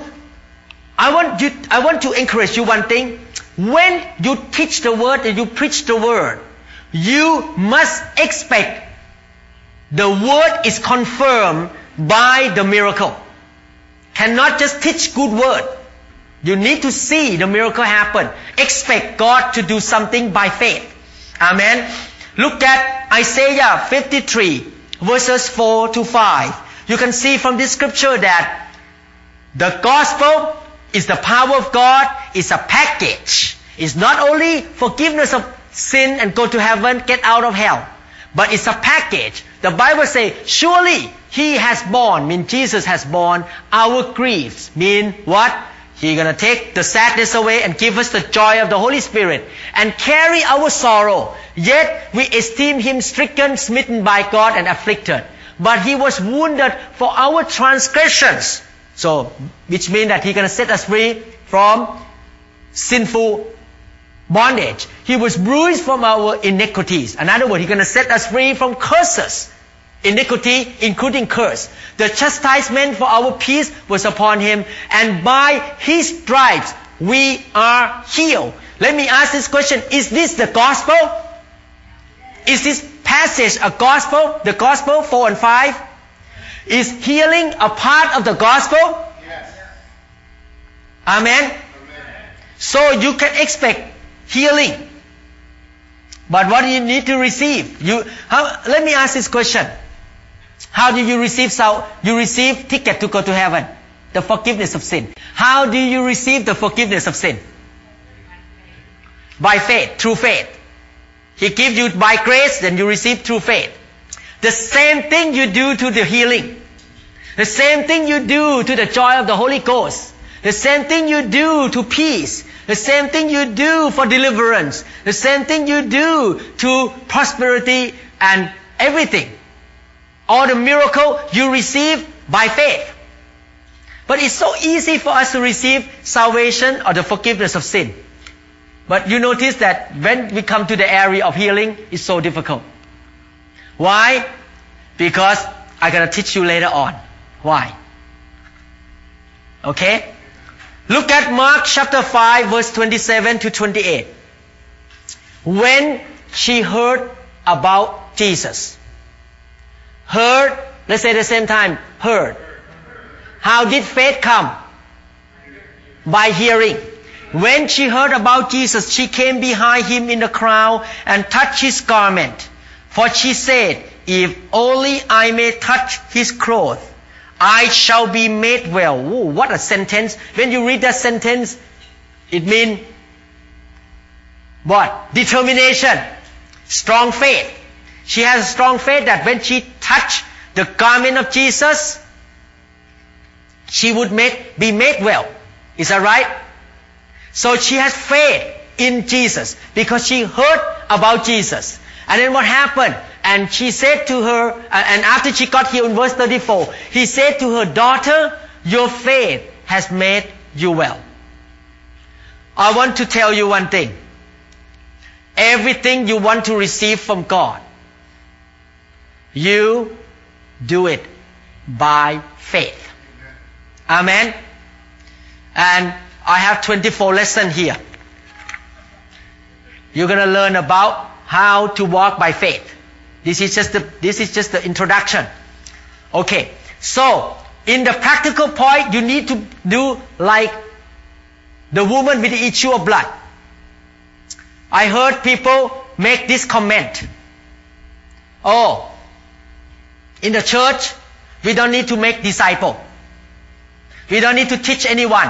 I want you, I want to encourage you one thing. When you teach the word and you preach the word, you must expect the word is confirmed by the miracle. Cannot just teach good word. You need to see the miracle happen. Expect God to do something by faith. Amen. Look at Isaiah fifty-three verses four to five. You can see from this scripture that the gospel is the power of God. It's a package. It's not only forgiveness of sin and go to heaven, get out of hell, but it's a package. The Bible says, surely He has borne, mean Jesus has borne our griefs. Mean what? He's going to take the sadness away and give us the joy of the Holy Spirit and carry our sorrow. Yet we esteem Him stricken, smitten by God and afflicted. But He was wounded for our transgressions. So, which means that He's going to set us free from sinful bondage. He was bruised from our iniquities. In other words, He's going to set us free from curses. Iniquity, including curse. The chastisement for our peace was upon Him, and by His stripes we are healed. Let me ask this question. Is this the gospel? Is this passage a gospel? The gospel, four and five? Is healing a part of the gospel? Yes. Amen? Amen. So you can expect healing. But what do you need to receive? You, how, let me ask this question. How do you receive sal- you receive ticket to go to heaven? The forgiveness of sin. How do you receive the forgiveness of sin? By faith, through faith. He gives you by grace, then you receive through faith. The same thing you do to the healing. The same thing you do to the joy of the Holy Ghost. The same thing you do to peace. The same thing you do for deliverance. The same thing you do to prosperity and everything. All the miracle you receive by faith. But it's so easy for us to receive salvation or the forgiveness of sin. But you notice that when we come to the area of healing, it's so difficult. Why? Because I'm going to teach you later on. Why? Okay? Look at Mark chapter five, verse twenty-seven to twenty-eight. When she heard about Jesus. Heard, let's say at the same time, heard. How did faith come? By hearing. When she heard about Jesus, she came behind Him in the crowd and touched His garment. For she said, if only I may touch His clothes, I shall be made well. Ooh, what a sentence. When you read that sentence, it means what? Determination. Strong faith. She has a strong faith that when she touched the garment of Jesus, she would make, be made well. Is that right? So she has faith in Jesus because she heard about Jesus. And then what happened? And she said to her, and after she got healed in verse thirty-four, He said to her, daughter, your faith has made you well. I want to tell you one thing. Everything you want to receive from God, you do it by faith. Amen. And I have twenty-four lessons here. You're going to learn about how to walk by faith. This is just the, this is just the introduction. Okay. So, in the practical point, you need to do like the woman with the issue of blood. I heard people make this comment. Oh, in the church, we don't need to make disciples. We don't need to teach anyone.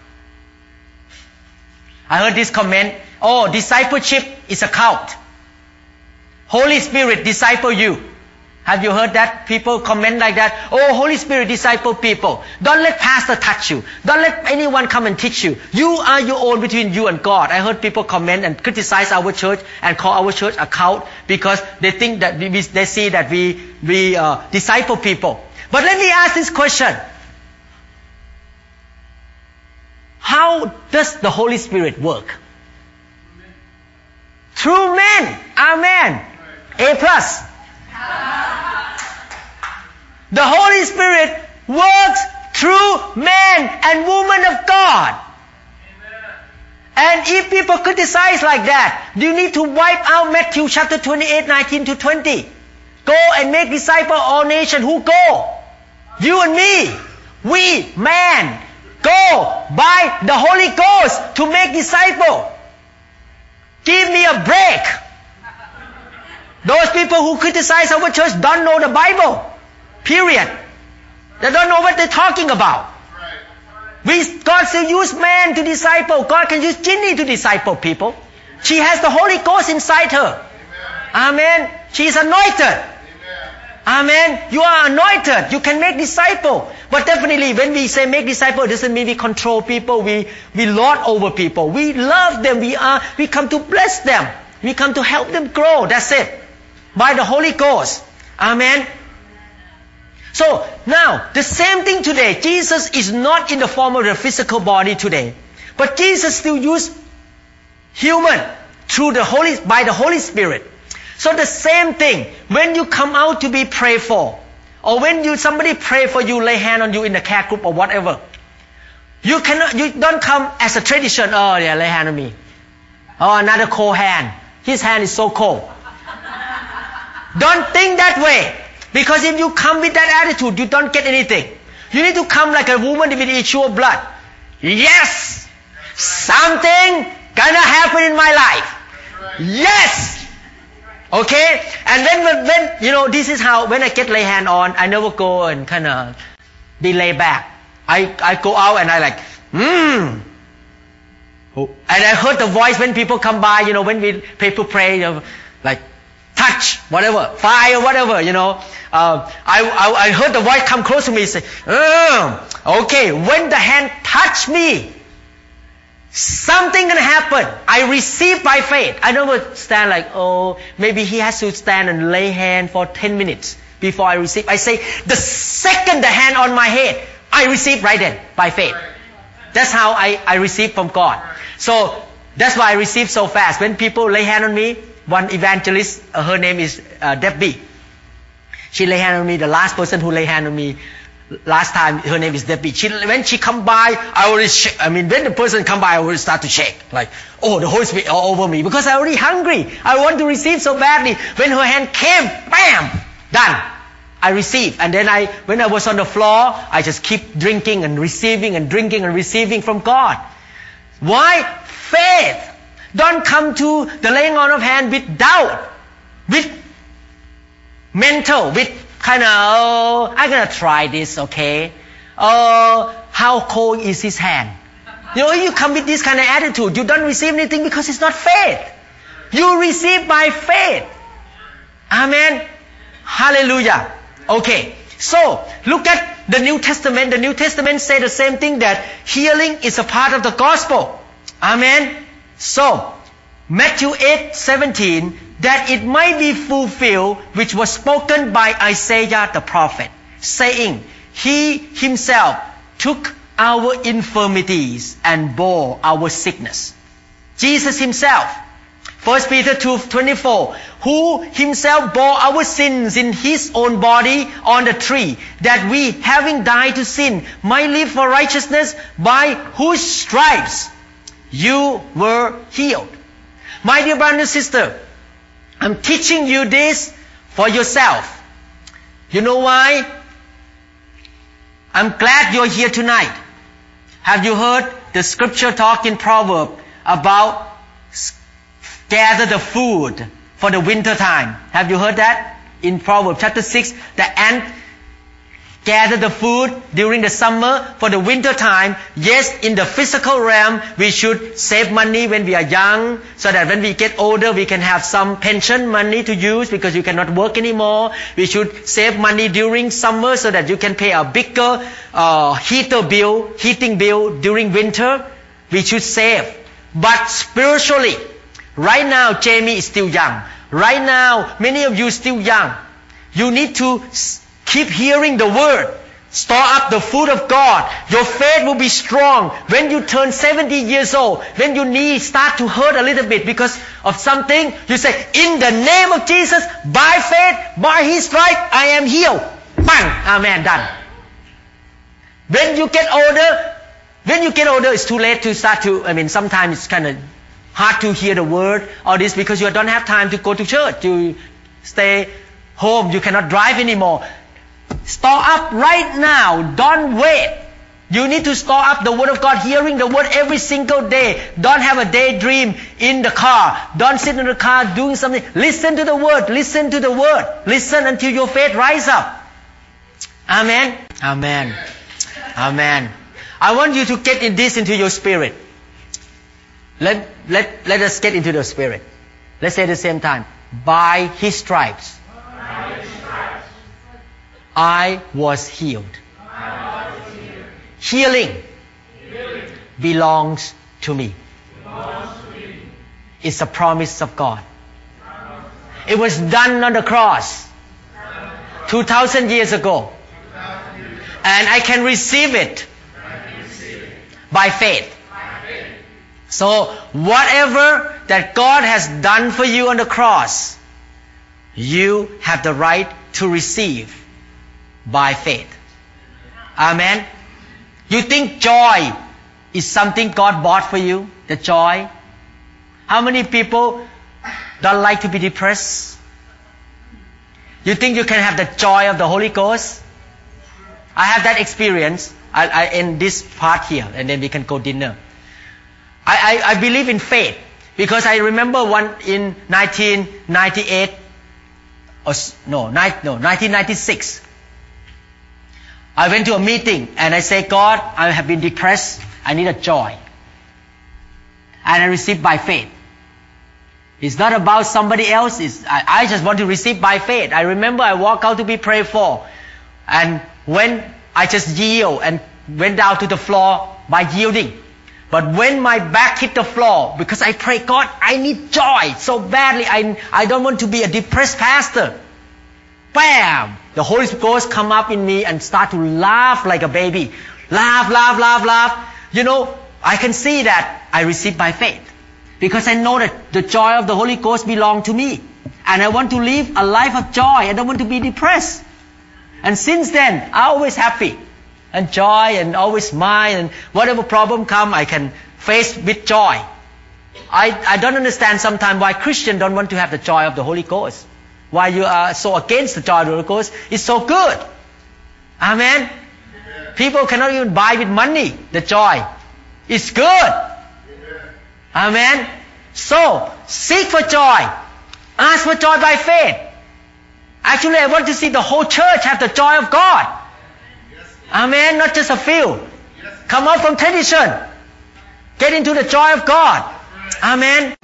I heard this comment. Oh, discipleship is a cult. Holy Spirit disciple you. Have you heard that? People comment like that. Oh, Holy Spirit disciple people. Don't let pastor touch you. Don't let anyone come and teach you. You are your own between you and God. I heard people comment and criticize our church and call our church a cult because they think that we, they see that we, we uh, disciple people. But let me ask this question. How does the Holy Spirit work? Through men. Amen. A plus. The Holy Spirit works through men and women of God. And if people criticize like that, you need to wipe out Matthew chapter twenty-eight, nineteen to twenty. Go and make disciples of all nations. Who go? You and me. We, man, go by the Holy Ghost to make disciples. Give me a break. Those people who criticize our church don't know the Bible. Period. They don't know what they're talking about. We, God still use man to disciple. God can use Ginny to disciple people. She has the Holy Ghost inside her. Amen. She is anointed. Amen. You are anointed. You can make disciple. But definitely when we say make disciple, it doesn't mean we control people. We, we lord over people. We love them. We are, we come to bless them. We come to help them grow. That's it. By the Holy Ghost. Amen. So, now, the same thing today. Jesus is not in the form of the physical body today. But Jesus still used human through the Holy, by the Holy Spirit. So the same thing, when you come out to be prayed for, or when you somebody pray for you, lay hand on you in the care group or whatever, you cannot, you don't come as a tradition. Oh yeah, lay hand on me. Oh, another cold hand. His hand is so cold. Don't think that way. Because if you come with that attitude, you don't get anything. You need to come like a woman with issue of blood. Yes! Something gonna happen in my life. Yes! Okay? And then when, when, you know, this is how, when I get lay hand on, I never go and kind of be laid back. I, I go out and I like, hmm. And I heard the voice when people come by, you know, when we people pray, you know, like, touch, whatever, fire, whatever, you know. Uh, I, I, I heard the voice come close to me and say, oh, okay, when the hand touch me, something gonna happen. I receive by faith. I never stand like, oh, maybe he has to stand and lay hand for ten minutes before I receive. I say, the second the hand on my head, I receive right then, by faith. That's how I, I receive from God. So, that's why I receive so fast. When people lay hand on me, one evangelist, uh, her name is uh, Debbie. She lay hand on me. The last person who lay hand on me last time, her name is Debbie. She, when she come by, I already shake. I mean, when the person come by, I already start to shake. Like, oh, the Holy Spirit all over me. Because I already hungry. I want to receive so badly. When her hand came, bam, done. I receive. And then I, when I was on the floor, I just keep drinking and receiving and drinking and receiving from God. Why? Faith. Don't come to the laying on of hand with doubt, with mental, with kind of, oh, I'm going to try this, okay? Oh, how cold is his hand? You know, you come with this kind of attitude, you don't receive anything because it's not faith. You receive by faith. Amen. Hallelujah. Okay. So, look at the New Testament. The New Testament say the same thing, that healing is a part of the gospel. Amen. So, Matthew eight seventeen, that it might be fulfilled which was spoken by Isaiah the prophet, saying, He himself took our infirmities and bore our sickness. Jesus himself. First Peter two twenty-four, who himself bore our sins in his own body on the tree, that we, having died to sin, might live for righteousness, by whose stripes you were healed. My dear brother and sister, I'm teaching you this for yourself. You know why? I'm glad you're here tonight. Have you heard the scripture talk in Proverbs about gather the food for the winter time? Have you heard that? In Proverbs chapter six, the ant gather the food during the summer for the winter time. Yes, in the physical realm, we should save money when we are young, so that when we get older, we can have some pension money to use because you cannot work anymore. We should save money during summer so that you can pay a bigger uh, heater bill, heating bill during winter. We should save. But spiritually, right now, Jamie is still young. Right now, many of you still young. You need to keep hearing the word. Store up the food of God. Your faith will be strong. When you turn seventy years old, when your knees start to hurt a little bit because of something, you say, in the name of Jesus, by faith, by His stripe, I am healed. Bang! Amen. Done. When you get older, when you get older, it's too late to start to, I mean, sometimes it's kind of hard to hear the word, all this, because you don't have time to go to church. You stay home. You cannot drive anymore. Store up right now. Don't wait. You need to store up the Word of God, hearing the Word every single day. Don't have a daydream in the car. Don't sit in the car doing something. Listen to the Word. Listen to the Word. Listen until your faith rise up. Amen. Amen. Amen. I want you to get in this into your spirit. Let, let, let us get into the spirit. Let's say at the same time. By His stripes, By His stripes. I was healed. I was healed. Healing, Healing. Belongs to me. Belongs to me. It's a promise of God. It was done on the cross two thousand years ago. And I can receive it by faith. So whatever that God has done for you on the cross, you have the right to receive by faith. Amen. You think joy is something God bought for you? The joy? How many people don't like to be depressed? You think you can have the joy of the Holy Ghost? I have that experience. I, I end this part here and then we can go dinner. I, I, I believe in faith because I remember one in nineteen ninety-eight or no, ni- no nineteen ninety-six. I went to a meeting and I said, God, I have been depressed. I need a joy. And I received by faith. It's not about somebody else. It's, I, I just want to receive by faith. I remember I walked out to be prayed for. And when I just yield and went down to the floor by yielding. But when my back hit the floor, because I prayed, God, I need joy so badly. I, I don't want to be a depressed pastor. Bam! The Holy Ghost come up in me and start to laugh like a baby. Laugh, laugh, laugh, laugh. You know, I can see that I received by faith. Because I know that the joy of the Holy Ghost belongs to me. And I want to live a life of joy. I don't want to be depressed. And since then, I'm always happy. And joy and always smile. And whatever problem come, I can face with joy. I, I don't understand sometimes why Christians don't want to have the joy of the Holy Ghost. Why you are so against the joy of the Holy Ghost. It's so good. Amen. People cannot even buy with money the joy. It's good. Amen. So, seek for joy. Ask for joy by faith. Actually, I want to see the whole church have the joy of God. Amen. Not just a few. Come out from tradition. Get into the joy of God. Amen.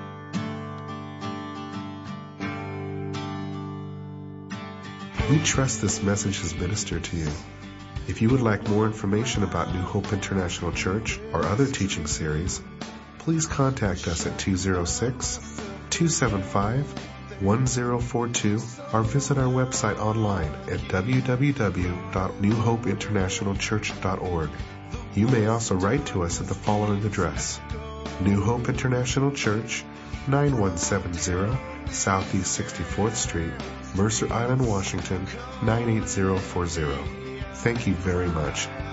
We trust this message has ministered to you. If you would like more information about New Hope International Church or other teaching series, please contact us at two oh six, two seven five, one oh four two or visit our website online at w w w dot new hope international church dot org. You may also write to us at the following address: New Hope International Church, nine one seven zero Southeast sixty-fourth Street, Mercer Island, Washington, nine eight zero four zero. Thank you very much.